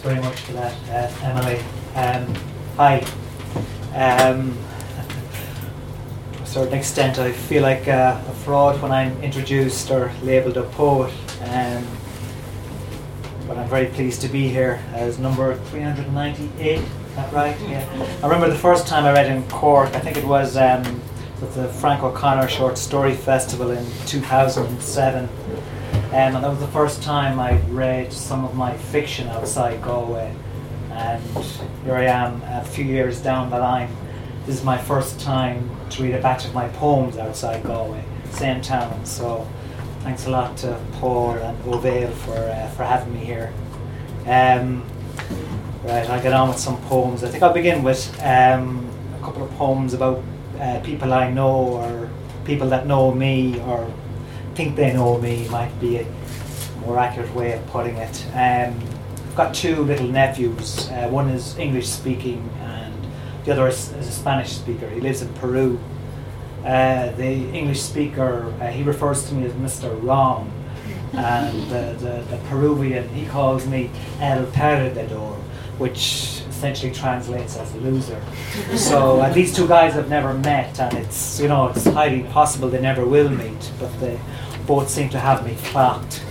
very much for that, Emily. Hi. To a certain extent, I feel like a fraud when I'm introduced or labelled a poet. But I'm very pleased to be here as number 398. Is that right? Yeah. I remember the first time I read in Cork. I think it was at the Frank O'Connor Short Story Festival in 2007. And that was the first time I read some of my fiction outside Galway. And here I am a few years down the line. This is my first time to read a batch of my poems outside Galway, same town. So thanks a lot to Paul and O'Vale for having me here. Right, I'll get on with some poems. I think I'll begin with a couple of poems about people I know, or people that know me or think they know me, might be a more accurate way of putting it. I've got two little nephews. One is English speaking and the other is a Spanish speaker. He lives in Peru. The English speaker, he refers to me as Mr. Wrong, and the Peruvian, he calls me El Perdedor, which essentially translates as loser. So these two guys have never met, and it's highly possible they never will meet, but they both seem to have me clocked.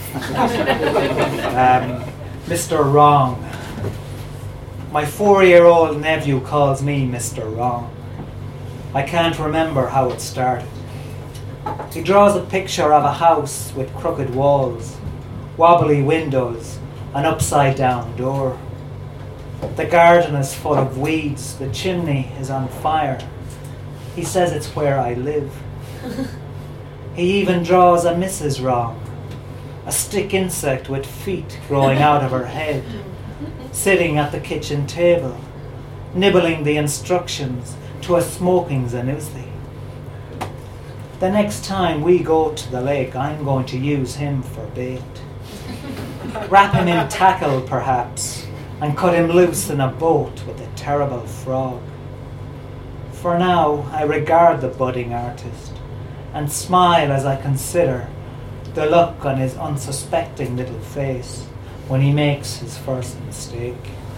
Mr. Wrong. My 4-year-old nephew calls me Mr. Wrong. I can't remember how it started. He draws a picture of a house with crooked walls, wobbly windows, an upside-down door. The garden is full of weeds, the chimney is on fire. He says it's where I live. He even draws a Mrs. Wrong, a stick insect with feet growing out of her head, sitting at the kitchen table, nibbling the instructions to a smoking zanussi. The next time we go to the lake, I'm going to use him for bait. Wrap him in tackle, perhaps, and cut him loose in a boat with a terrible frog. For now, I regard the budding artist and smile as I consider the look on his unsuspecting little face when he makes his first mistake.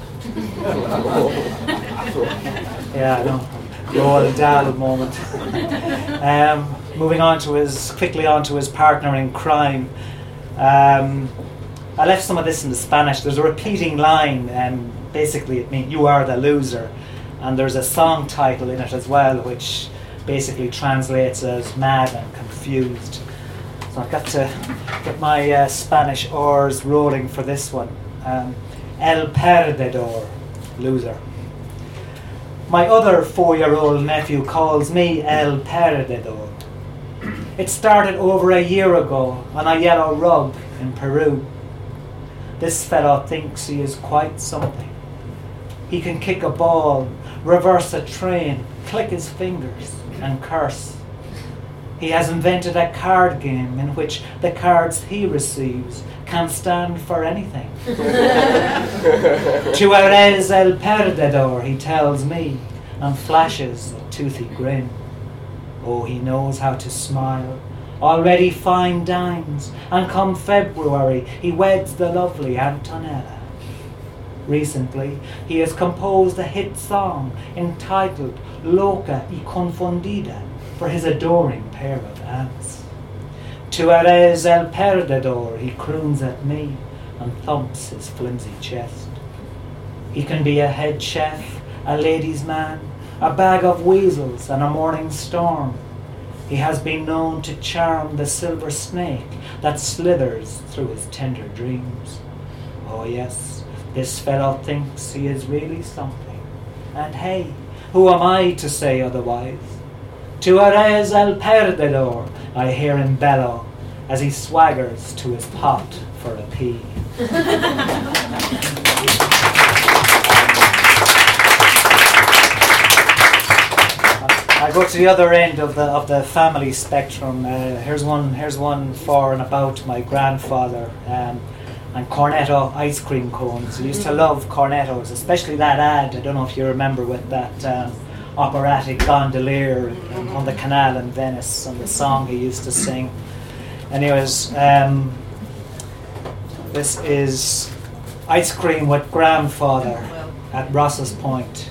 Yeah, I know. Roald Dahl moment. Moving on to quickly on to his partner in crime. I left some of this in the Spanish. There's a repeating line, basically it means you are the loser, and there's a song title in it as well, which basically translates as mad and confused. So I've got to get my Spanish oars rolling for this one. El Perdedor, loser. My other 4-year-old nephew calls me El Perdedor. It started over a year ago on a yellow rug in Peru. This fellow thinks he is quite something. He can kick a ball, reverse a train, click his fingers, and curse. He has invented a card game in which the cards he receives can stand for anything. Tu eres el perdedor, he tells me, and flashes a toothy grin. Oh, he knows how to smile, already fine dimes, and come February he weds the lovely Antonella. Recently, he has composed a hit song entitled Loca y Confundida for his adoring pair of aunts. Tu eres el perdedor, he croons at me and thumps his flimsy chest. He can be a head chef, a ladies' man, a bag of weasels and a morning storm. He has been known to charm the silver snake that slithers through his tender dreams. Oh yes, this fellow thinks he is really something. And hey, who am I to say otherwise? Tu eres el perdedor, I hear him bellow as he swaggers to his pot for a pee. I go to the other end of the family spectrum. Here's one for and about my grandfather and Cornetto ice cream cones. We used to love Cornettos, especially that ad. I don't know if you remember, with that operatic gondolier on the canal in Venice, and the song he used to sing. Anyways, this is Ice cream with grandfather at Ross's Point.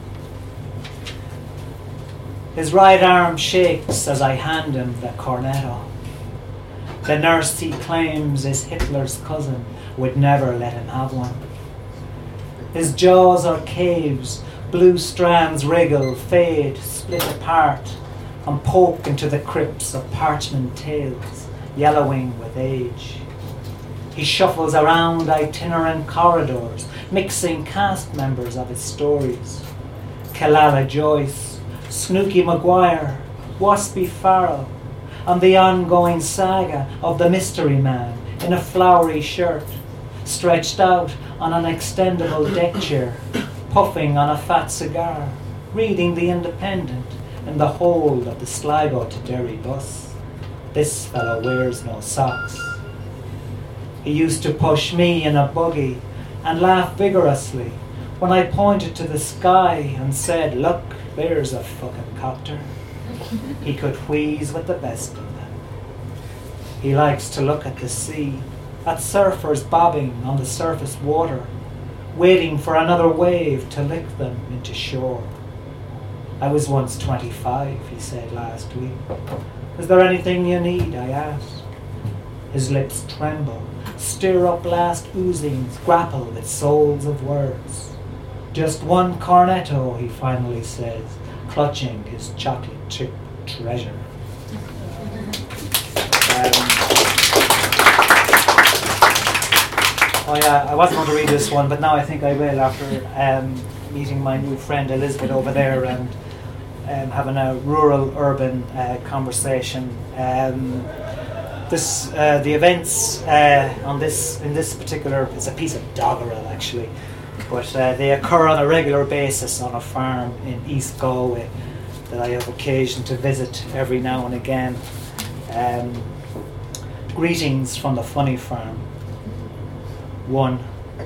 His right arm shakes as I hand him the cornetto. The nurse he claims is Hitler's cousin would never let him have one. His jaws are caves, blue strands wriggle, fade, split apart, and poke into the crypts of parchment tales, yellowing with age. He shuffles around itinerant corridors, mixing cast members of his stories. Kalala Joyce, Snooky Maguire, Waspy Farrell, and the ongoing saga of the mystery man in a flowery shirt, stretched out on an extendable deck chair, puffing on a fat cigar, reading The Independent in the hold of the Sligo to Derry bus. This fellow wears no socks. He used to push me in a buggy and laugh vigorously when I pointed to the sky and said, "Look, there's a fucking copter." He could wheeze with the best of them. He likes to look at the sea, at surfers bobbing on the surface water, waiting for another wave to lick them into shore. "I was once 25, he said last week. "Is there anything you need?" I asked. His lips tremble, stir up last oozings, grapple with souls of words. "Just one cornetto," he finally says, clutching his chocolate chip treasure. I wasn't going to read this one, but now I think I will after meeting my new friend Elizabeth over there and having a rural-urban conversation. The events in this particular, it's a piece of doggerel actually, but they occur on a regular basis on a farm in East Galway that I have occasion to visit every now and again. Greetings from the funny farm. 1.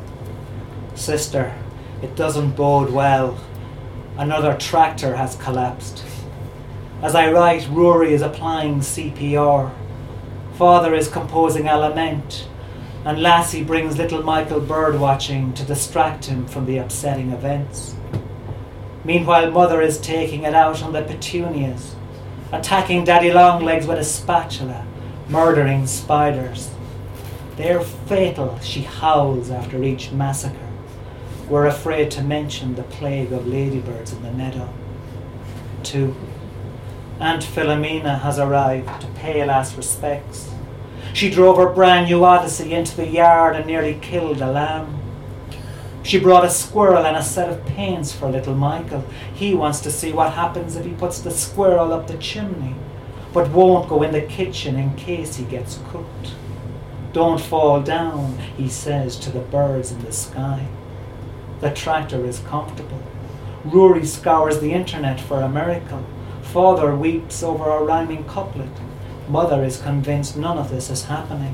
Sister, it doesn't bode well. Another tractor has collapsed. As I write, Rory is applying CPR. Father is composing a lament, and Lassie brings little Michael bird watching to distract him from the upsetting events. Meanwhile, Mother is taking it out on the petunias, attacking Daddy Longlegs with a spatula, murdering spiders. They're fatal, she howls after each massacre. We're afraid to mention the plague of ladybirds in the meadow. 2. Aunt Philomena has arrived to pay last respects. She drove her brand new Odyssey into the yard and nearly killed a lamb. She brought a squirrel and a set of paints for little Michael. He wants to see what happens if he puts the squirrel up the chimney, but won't go in the kitchen in case he gets cooked. Don't fall down, he says to the birds in the sky. The tractor is comfortable. Rory scours the internet for a miracle. Father weeps over a rhyming couplet. Mother is convinced none of this is happening.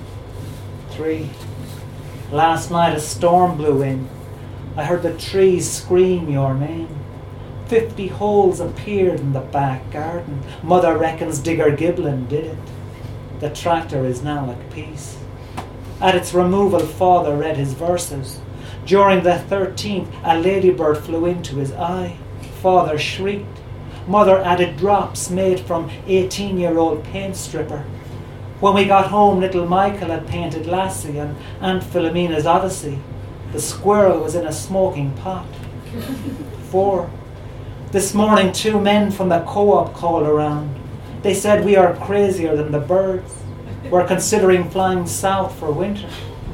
3. Last night a storm blew in. I heard the trees scream your name. 50 holes appeared in the back garden. Mother reckons Digger Giblin did it. The tractor is now at peace. At its removal, Father read his verses. During the 13th, a ladybird flew into his eye. Father shrieked. Mother added drops made from 18-year-old paint stripper. When we got home, little Michael had painted Lassie and Aunt Philomena's Odyssey. The squirrel was in a smoking pot. 4. This morning, 2 men from the co-op called around. They said we are crazier than the birds. We're considering flying south for winter.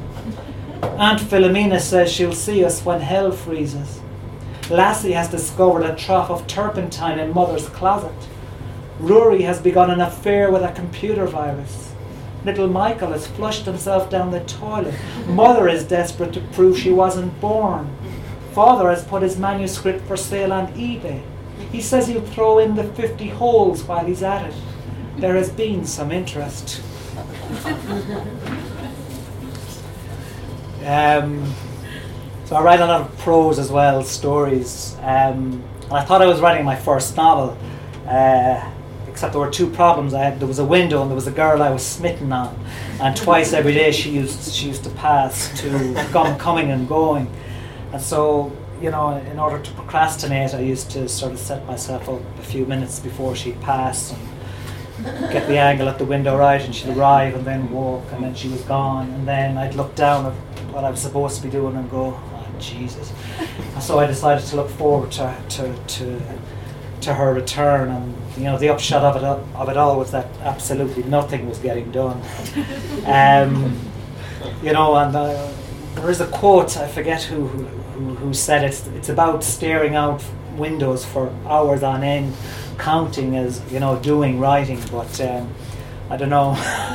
Aunt Philomena says she'll see us when hell freezes. Lassie has discovered a trough of turpentine in Mother's closet. Rory has begun an affair with a computer virus. Little Michael has flushed himself down the toilet. Mother is desperate to prove she wasn't born. Father has put his manuscript for sale on eBay. He says he'll throw in the 50 holes while he's at it. There has been some interest. So I write a lot of prose as well, stories. And I thought I was writing my first novel, except there were two problems. There was a window and there was a girl I was smitten on, and twice every day she used to pass to coming and going, and so in order to procrastinate, I used to sort of set myself up a few minutes before she'd pass and get the angle at the window right, and she'd arrive and then walk, and then she was gone, and then I'd look down at what I was supposed to be doing and go, oh, Jesus. And so I decided to look forward to her return, and the upshot of it all was that absolutely nothing was getting done. And there is a quote, I forget who said it. It's about staring out windows for hours on end, counting as doing writing, but I don't know.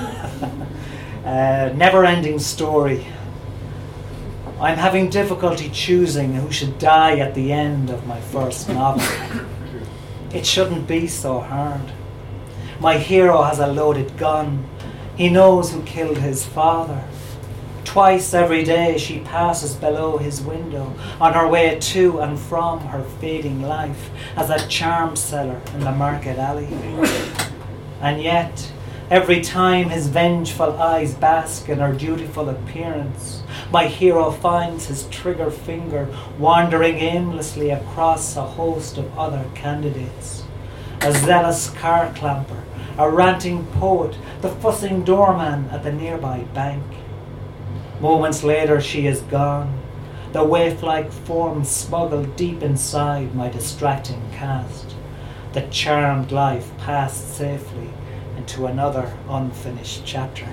Never-ending story. I'm having difficulty choosing who should die at the end of my first novel. It shouldn't be so hard. My hero has a loaded gun. He knows who killed his father. Twice every day she passes below his window on her way to and from her fading life as a charm seller in the market alley. And yet, every time his vengeful eyes bask in her dutiful appearance, my hero finds his trigger finger wandering aimlessly across a host of other candidates. A zealous car clamper, a ranting poet, the fussing doorman at the nearby bank. Moments later she is gone, the waif-like form smuggled deep inside my distracting cast. The charmed life passed safely into another unfinished chapter.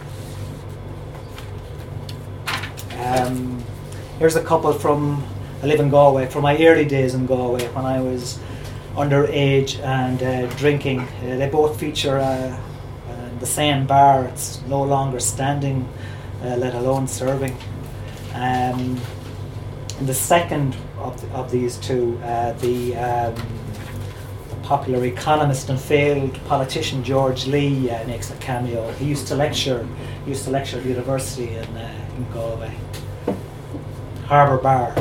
Here's a couple from, I live in Galway, from my early days in Galway when I was underage and drinking. They both feature the same bar. It's no longer standing, let alone serving. The second of these two, the popular economist and failed politician George Lee makes a cameo. He used to lecture at the university in Galway. Harbour Bar.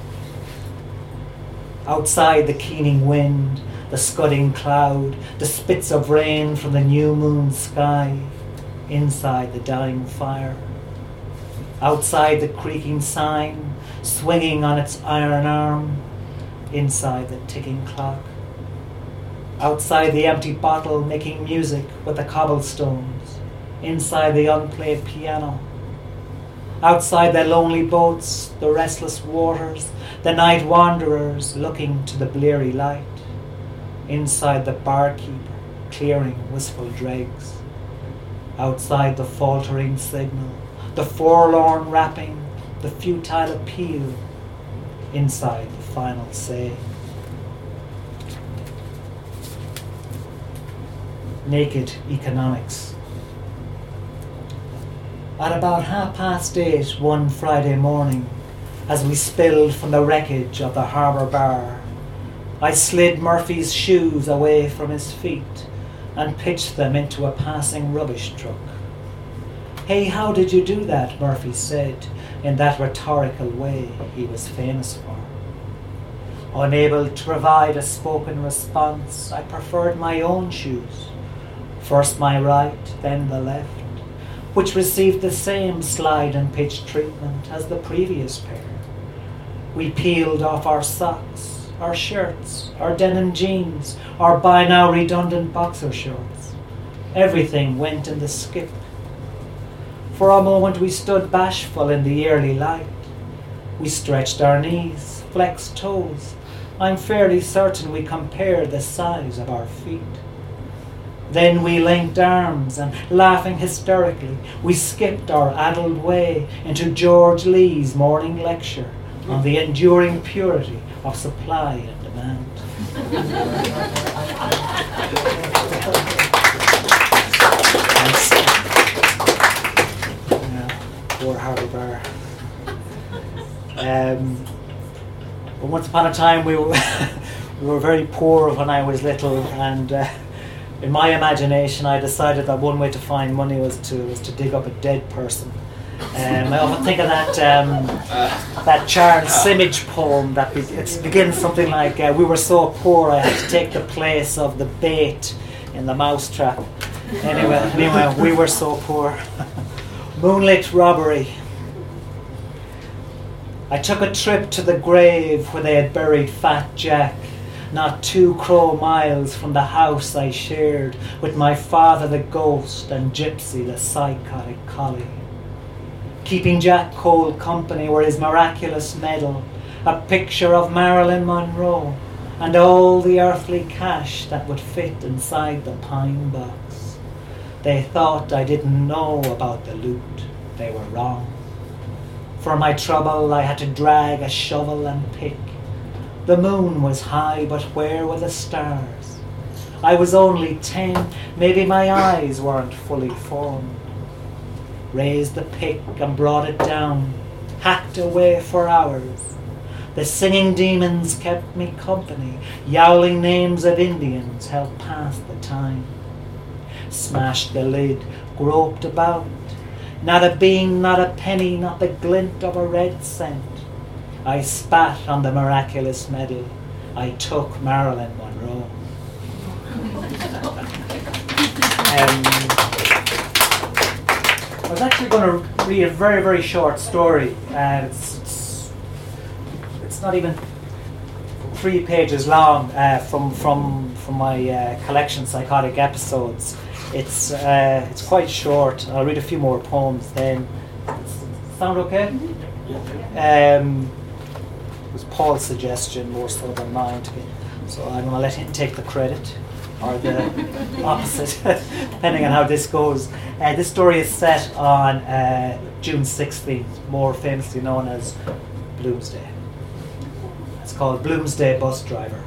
Outside the keening wind, the scudding cloud, the spits of rain from the new moon sky. Inside the dying fire. Outside the creaking sign, swinging on its iron arm. Inside the ticking clock. Outside the empty bottle making music with the cobblestones. Inside the unplayed piano. Outside the lonely boats, the restless waters, the night wanderers looking to the bleary light. Inside the barkeeper clearing wistful dregs. Outside the faltering signal, the forlorn rapping, the futile appeal. Inside the final say. Naked economics. At about 8:30 one Friday morning, as we spilled from the wreckage of the Harbour Bar, I slid Murphy's shoes away from his feet and pitched them into a passing rubbish truck. "Hey, how did you do that?" Murphy said, in that rhetorical way he was famous for. Unable to provide a spoken response, I preferred my own shoes. First my right, then the left, which received the same slide and pitch treatment as the previous pair. We peeled off our socks, our shirts, our denim jeans, our by now redundant boxer shorts. Everything went in the skip. For a moment we stood bashful in the early light. We stretched our knees, flexed toes. I'm fairly certain we compared the size of our feet. Then we linked arms and, laughing hysterically, we skipped our addled way into George Lee's morning lecture on the enduring purity of supply and demand. Poor Harbour Bar. But once upon a time we were very poor when I was little, and in my imagination I decided that one way to find money was to dig up a dead person. I often think of that Charles Simic poem that begins something like, "We were so poor I had to take the place of the bait in the mousetrap. Anyway, we were so poor. Moonlit robbery. I took a trip to the grave where they had buried Fat Jack, not 2 crow miles from the house I shared with my father the ghost and Gypsy the psychotic collie. Keeping Jack Cole company were his miraculous medal, a picture of Marilyn Monroe, and all the earthly cash that would fit inside the pine box. They thought I didn't know about the loot. They were wrong. For my trouble, I had to drag a shovel and pick. The moon was high, but where were the stars? I was only 10, maybe my eyes weren't fully formed. Raised the pick and brought it down, hacked away for hours. The singing demons kept me company, yowling names of Indians helped pass the time. Smashed the lid, groped about. Not a bean, not a penny, not the glint of a red cent. I spat on the miraculous medal. I took Marilyn Monroe. I was actually going to read a very, very short story. It's not even 3 pages long from my collection, Psychotic Episodes. It's quite short. I'll read a few more poems then. Sound okay? It was Paul's suggestion more so than mine. So I'm going to let him take the credit, or the opposite, depending on how this goes. This story is set on June 16th, more famously known as Bloomsday. It's called Bloomsday Bus Driver.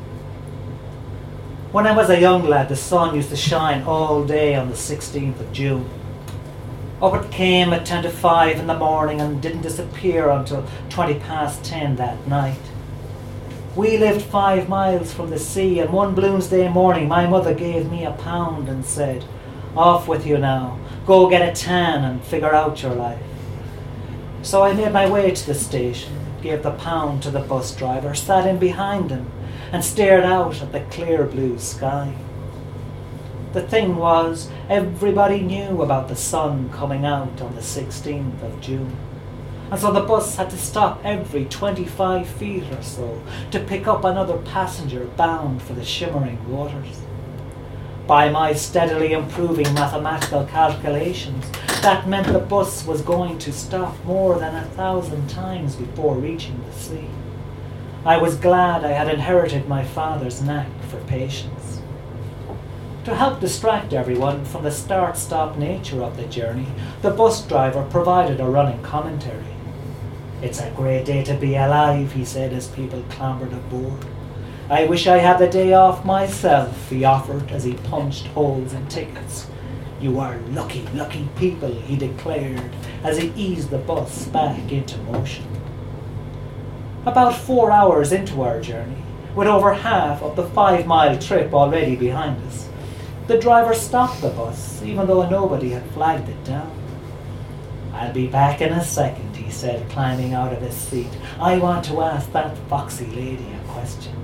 When I was a young lad, the sun used to shine all day on the 16th of June. Up it came at 10 to 5 in the morning and didn't disappear until 20 past 10 that night. We lived 5 miles from the sea, and one Bloomsday morning my mother gave me £1 and said, "Off with you now, go get a tan and figure out your life." So I made my way to the station, gave the £1 to the bus driver, sat in behind him, and stared out at the clear blue sky. The thing was, everybody knew about the sun coming out on the 16th of June. And so the bus had to stop every 25 feet or so to pick up another passenger bound for the shimmering waters. By my steadily improving mathematical calculations, that meant the bus was going to stop more than 1,000 times before reaching the sea. I was glad I had inherited my father's knack for patience. To help distract everyone from the start-stop nature of the journey, the bus driver provided a running commentary. "It's a great day to be alive," he said as people clambered aboard. "I wish I had the day off myself," he offered as he punched holes in tickets. "You are lucky, lucky people," he declared as he eased the bus back into motion. About 4 hours into our journey, with over half of the 5-mile trip already behind us, the driver stopped the bus, even though nobody had flagged it down. "I'll be back in a second," he said, climbing out of his seat. "I want to ask that foxy lady a question."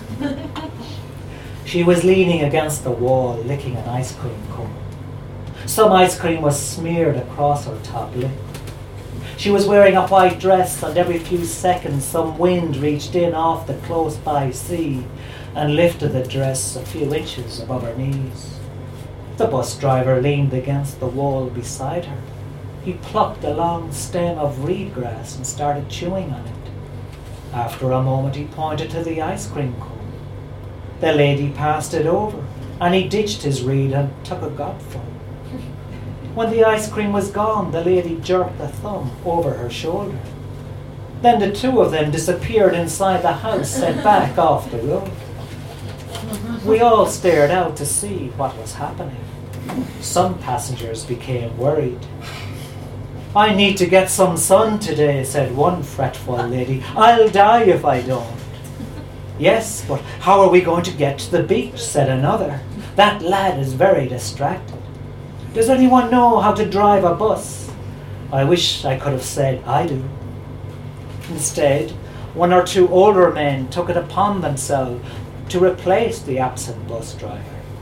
She was leaning against the wall, licking an ice cream cone. Some ice cream was smeared across her top lip. She was wearing a white dress, and every few seconds some wind reached in off the close-by sea and lifted the dress a few inches above her knees. The bus driver leaned against the wall beside her. He plucked a long stem of reed grass and started chewing on it. After a moment he pointed to the ice cream cone. The lady passed it over, and he ditched his reed and took a gobful. When the ice cream was gone, the lady jerked a thumb over her shoulder. Then the two of them disappeared inside the house, set back off the road. We all stared out to see what was happening. Some passengers became worried. "I need to get some sun today," said one fretful lady. "I'll die if I don't." "Yes, but how are we going to get to the beach?" said another. "That lad is very distracted." "Does anyone know how to drive a bus?" I wish I could have said, "I do." Instead, one or two older men took it upon themselves to replace the absent bus driver.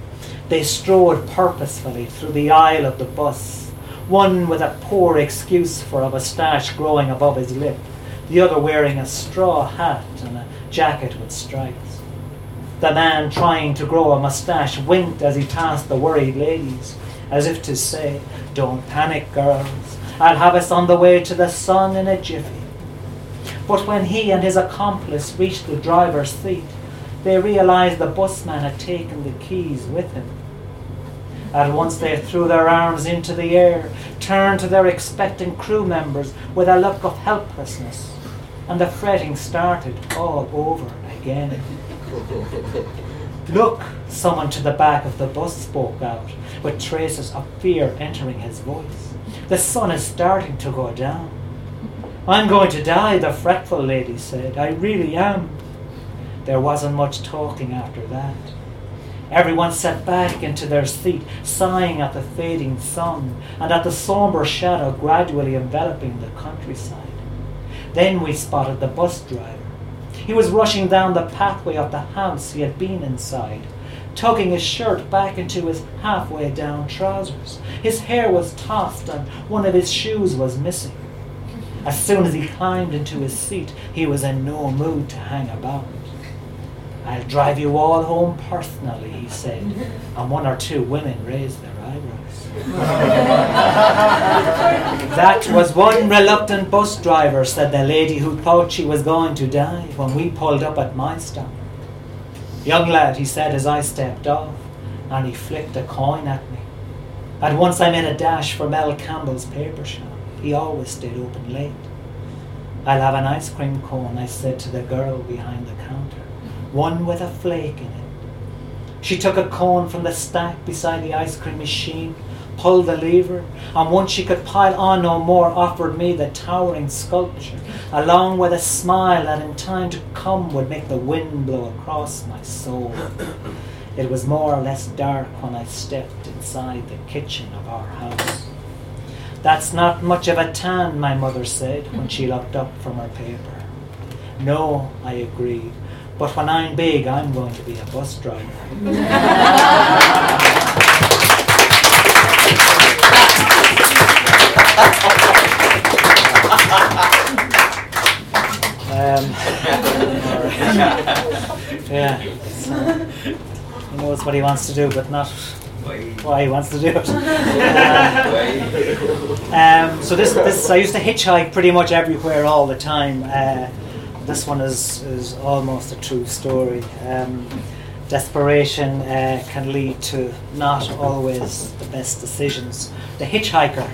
They strode purposefully through the aisle of the bus, one with a poor excuse for a moustache growing above his lip, the other wearing a straw hat and a jacket with stripes. The man trying to grow a moustache winked as he passed the worried ladies, as if to say, "Don't panic, girls. I'll have us on the way to the sun in a jiffy." But when he and his accomplice reached the driver's seat, they realized the busman had taken the keys with him. At once they threw their arms into the air, turned to their expectant crew members with a look of helplessness, and the fretting started all over again. "Look," someone to the back of the bus spoke out, with traces of fear entering his voice. "The sun is starting to go down." "I'm going to die," the fretful lady said. "I really am." There wasn't much talking after that. Everyone sat back into their seat, sighing at the fading sun and at the sombre shadow gradually enveloping the countryside. Then we spotted the bus driver. He was rushing down the pathway of the house he had been inside, tugging his shirt back into his halfway down trousers. His hair was tossed and one of his shoes was missing. As soon as he climbed into his seat, he was in no mood to hang about. "I'll drive you all home personally," he said, and one or two women raised their eyebrows. "That was one reluctant bus driver," said the lady who thought she was going to die when we pulled up at my stop. "Young lad," he said as I stepped off, and he flicked a coin at me. At once I made a dash for Mel Campbell's paper shop. He always stayed open late. "I'll have an ice cream cone," I said to the girl behind the counter. "One with a flake in it." She took a cone from the stack beside the ice cream machine, pulled the lever, and once she could pile on no more, offered me the towering sculpture, along with a smile that in time to come would make the wind blow across my soul. It was more or less dark when I stepped inside the kitchen of our house. "That's not much of a tan," my mother said when she looked up from her paper. "No," I agreed. "But when I'm big, I'm going to be a bus driver." Yeah. He knows what he wants to do, but not why he wants to do it. So this I used to hitchhike pretty much everywhere all the time. This one is almost a true story. Desperation can lead to not always the best decisions. The hitchhiker.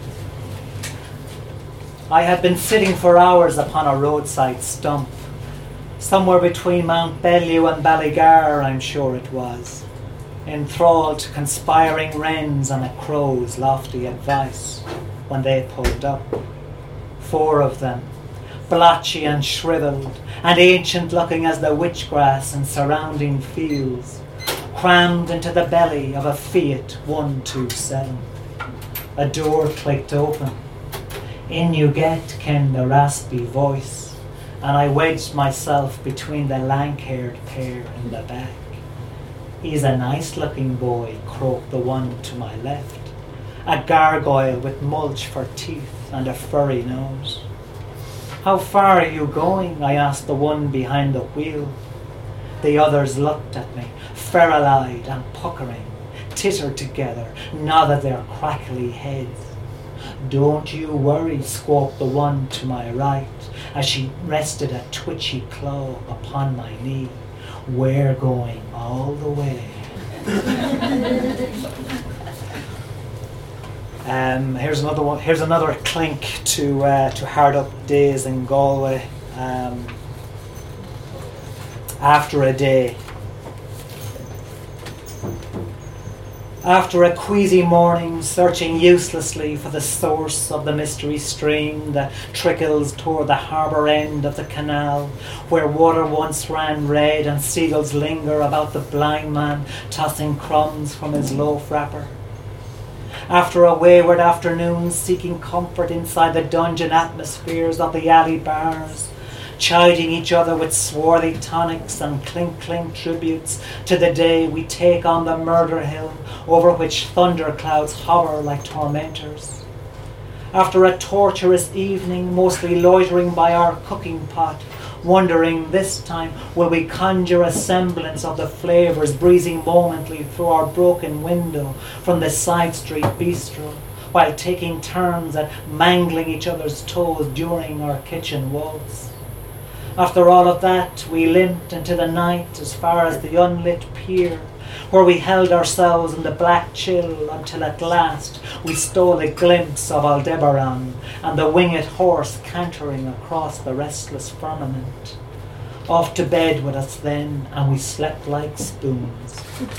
I had been sitting for hours upon a roadside stump, somewhere between Mount Bellew and Ballygar, I'm sure it was, enthralled to conspiring wrens and a crow's lofty advice when they pulled up. 4 of them, blotchy and shriveled, and ancient-looking as the witchgrass and surrounding fields, crammed into the belly of a Fiat 127. A door clicked open. "In you get," came the raspy voice, and I wedged myself between the lank-haired pair in the back. "He's a nice-looking boy," croaked the one to my left, a gargoyle with mulch for teeth and a furry nose. "How far are you going?" I asked the one behind the wheel. The others looked at me, feral-eyed and puckering, tittered together, nodded their crackly heads. "Don't you worry," squawked the one to my right, as she rested a twitchy claw upon my knee. "We're going all the way." Here's another one. Here's another clink to hard up days in Galway. After a day. After a queasy morning, searching uselessly for the source of the mystery stream that trickles toward the harbour end of the canal, where water once ran red and seagulls linger about the blind man tossing crumbs from his loaf wrapper. After a wayward afternoon seeking comfort inside the dungeon atmospheres of the alley bars, chiding each other with swarthy tonics and clink-clink tributes to the day we take on the murder hill over which thunderclouds hover like tormentors. After a torturous evening, mostly loitering by our cooking pot, wondering this time will we conjure a semblance of the flavours breezing momently through our broken window from the side street bistro, while taking turns at mangling each other's toes during our kitchen waltz. After all of that, we limped into the night as far as the unlit pier, where we held ourselves in the black chill until at last we stole a glimpse of Aldebaran and the winged horse cantering across the restless firmament. Off to bed with us then, and we slept like spoons.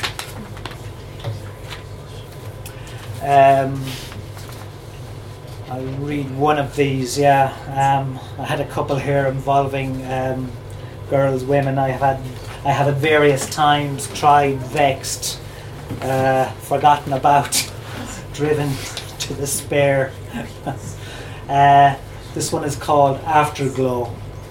I'll read one of these, I had a couple here involving girls, women. I have at various times tried, vexed, forgotten about, driven to despair. This one is called Afterglow.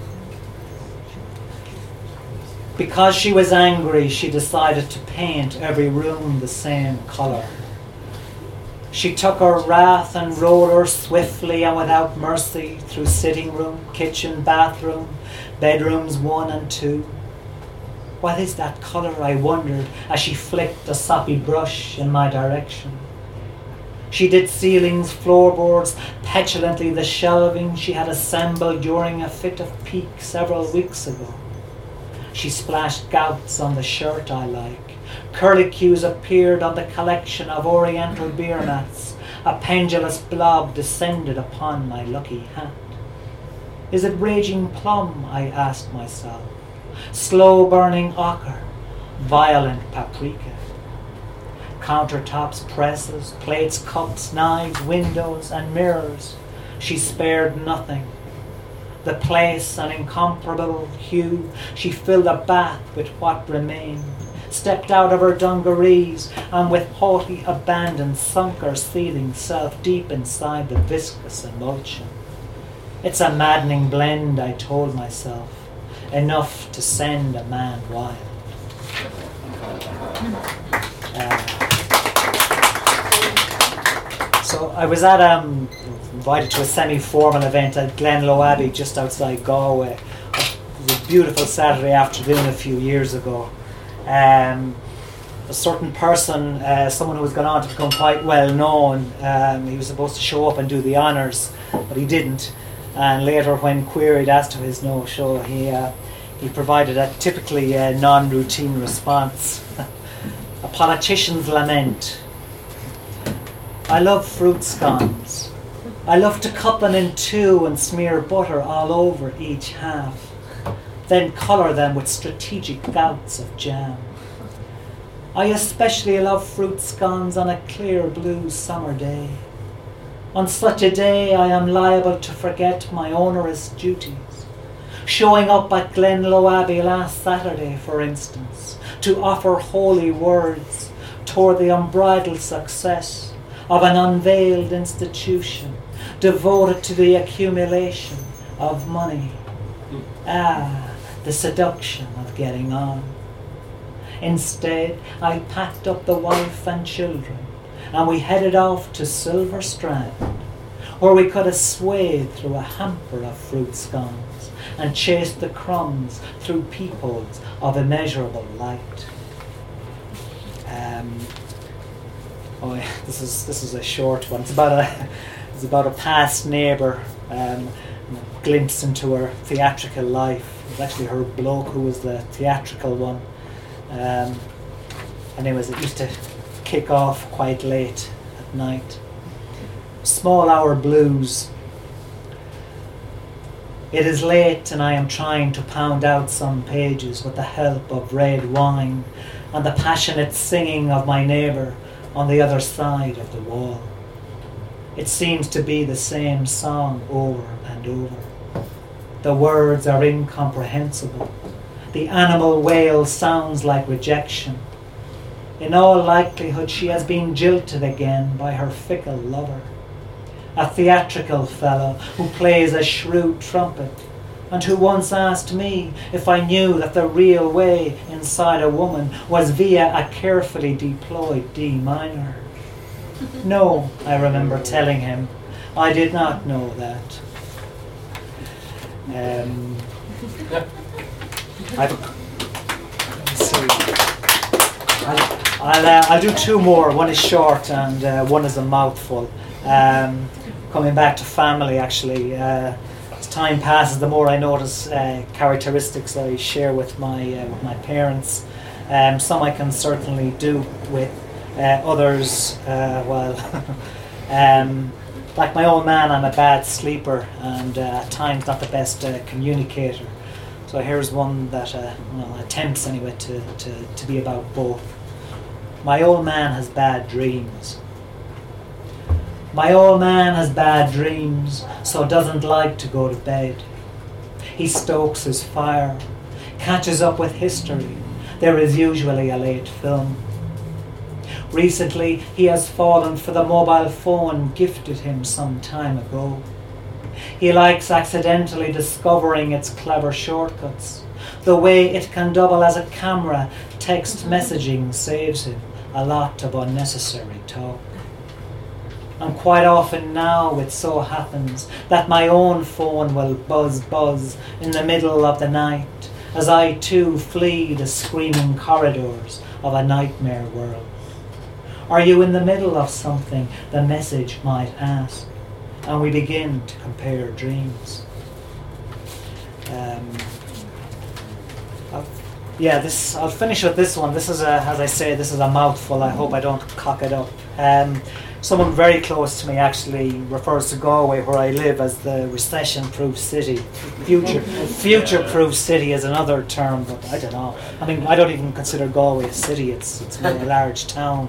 Because she was angry, she decided to paint every room the same colour. She took her wrath and rode her swiftly and without mercy through sitting room, kitchen, bathroom, bedrooms 1 and 2. What is that colour, I wondered, as she flicked a soppy brush in my direction. She did ceilings, floorboards, petulantly the shelving she had assembled during a fit of pique several weeks ago. She splashed gouts on the shirt I like. Curlicues appeared on the collection of oriental beer mats. A pendulous blob descended upon my lucky hat. Is it raging plum, I asked myself. Slow-burning ochre, violent paprika. Countertops, presses, plates, cups, knives, windows, and mirrors. She spared nothing. The place an incomparable hue, she filled a bath with what remained, stepped out of her dungarees, and with haughty abandon sunk her seething self deep inside the viscous emulsion. It's a maddening blend, I told myself, enough to send a man wild. So I was invited to a semi-formal event at Glenlow Abbey just outside Galway. It was a beautiful Saturday afternoon a few years ago. A certain person, someone who was gone on to become quite well known, he was supposed to show up and do the honours, but he didn't. And later, when queried as to his no-show, he provided a typically non-routine response. A politician's lament. I love fruit scones. I love to cut them in two and smear butter all over each half, then colour them with strategic gouts of jam. I especially love fruit scones on a clear blue summer day. On such a day I am liable to forget my onerous duties. Showing up at Glenlow Abbey last Saturday, for instance, to offer holy words toward the unbridled success of an unveiled institution devoted to the accumulation of money. The seduction of getting on. Instead, I packed up the wife and children, and we headed off to Silver Strand, where we could have swayed through a hamper of fruit scones and chased the crumbs through peepholes of immeasurable light. This is a short one. It's about a past neighbour, glimpse into her theatrical life. It was actually her bloke who was the theatrical one. Anyways, it used to kick off quite late at night. Small hour blues. It is late and I am trying to pound out some pages with the help of red wine and the passionate singing of my neighbour on the other side of the wall. It seems to be the same song over and over. The words are incomprehensible. The animal wail sounds like rejection. In all likelihood, she has been jilted again by her fickle lover, a theatrical fellow who plays a shrewd trumpet and who once asked me if I knew that the real way inside a woman was via a carefully deployed D minor. No, I remember telling him, I did not know that. I'll do two more. One is short and one is a mouthful. Coming back to family, actually, as time passes, the more I notice characteristics I share with my parents. Some I can certainly do with, others, like my old man, I'm a bad sleeper and at times not the best communicator. So here's one that attempts anyway to be about both. My old man has bad dreams. My old man has bad dreams, so doesn't like to go to bed. He stokes his fire, catches up with history. There is usually a late film. Recently, he has fallen for the mobile phone gifted him some time ago. He likes accidentally discovering its clever shortcuts. The way it can double as a camera, text messaging saves him a lot of unnecessary talk. And quite often now it so happens that my own phone will buzz in the middle of the night as I too flee the screaming corridors of a nightmare world. Are you in the middle of something? The message might ask, and we begin to compare dreams. I'll finish with this one. This is as I say, this is a mouthful. I hope I don't cock it up. Someone very close to me actually refers to Galway, where I live, as the recession-proof city. Future-proof city is another term, but I don't know. I mean, I don't even consider Galway a city. It's more a large town.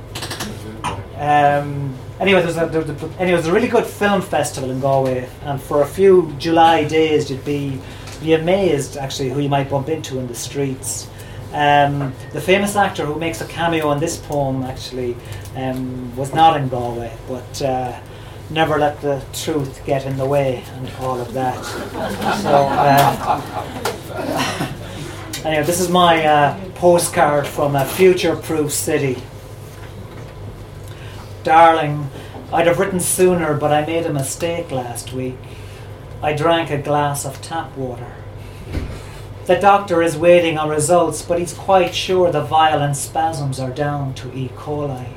Anyway, there's a really good film festival in Galway, and for a few July days you'd be amazed actually who you might bump into in the streets. The famous actor who makes a cameo in this poem actually was not in Galway, but never let the truth get in the way and all of that. So anyway, this is my postcard from a future-proof city. Darling, I'd have written sooner, but I made a mistake last week. I drank a glass of tap water. The doctor is waiting on results, but he's quite sure the violent spasms are down to E. coli.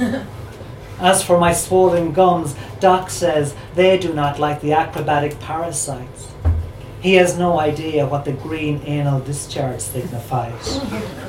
As for my swollen gums, Doc says they do not like the acrobatic parasites. He has no idea what the green anal discharge signifies.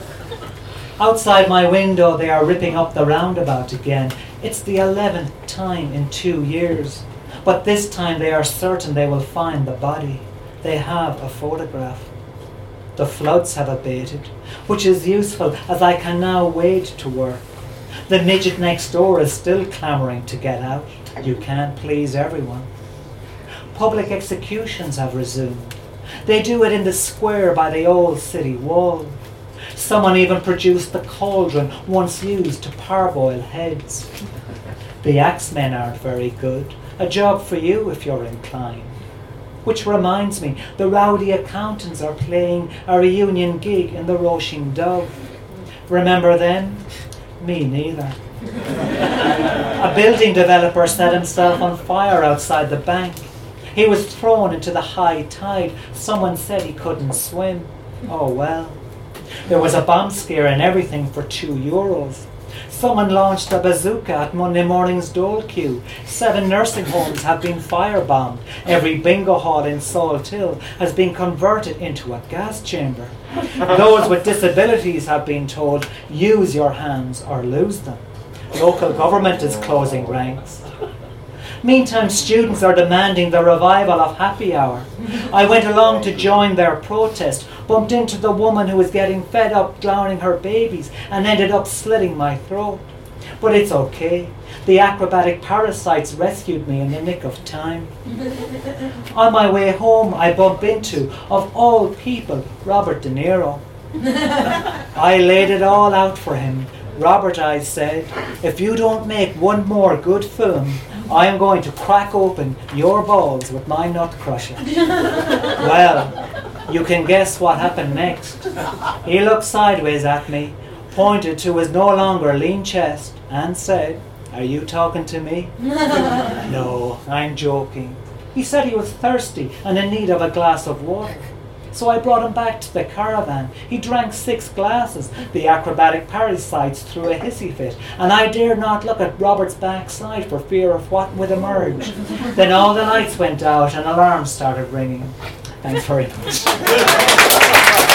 Outside my window they are ripping up the roundabout again. It's the 11th time in 2 years. But this time they are certain they will find the body. They have a photograph. The floods have abated, which is useful as I can now wade to work. The midget next door is still clamouring to get out. You can't please everyone. Public executions have resumed. They do it in the square by the old city wall. Someone even produced the cauldron once used to parboil heads. The axemen aren't very good. A job for you if you're inclined. Which reminds me, the Rowdy Accountants are playing a reunion gig in the Roisin Dove. Remember them? Me neither. A building developer set himself on fire outside the bank. He was thrown into the high tide. Someone said he couldn't swim. Oh well. There was a bomb scare and everything for €2. Someone launched a bazooka at Monday morning's dole queue. 7 nursing homes have been firebombed. Every bingo hall in Salt Hill has been converted into a gas chamber. Those with disabilities have been told, use your hands or lose them. Local government is closing ranks. Meantime, students are demanding the revival of happy hour. I went along to join their protest, bumped into the woman who was getting fed up drowning her babies and ended up slitting my throat. But it's okay. The acrobatic parasites rescued me in the nick of time. On my way home, I bump into, of all people, Robert De Niro. I laid it all out for him. Robert, I said, if you don't make one more good film, I am going to crack open your balls with my nut crusher. Well, You can guess what happened next. He looked sideways at me, pointed to his no longer lean chest, and said, "Are you talking to me?" "No, I'm joking." He said he was thirsty and in need of a glass of water. So I brought him back to the caravan. He drank 6 glasses. The acrobatic parasites threw a hissy fit, and I dared not look at Robert's backside for fear of what would emerge. Then all the lights went out and alarms started ringing. Thanks very much.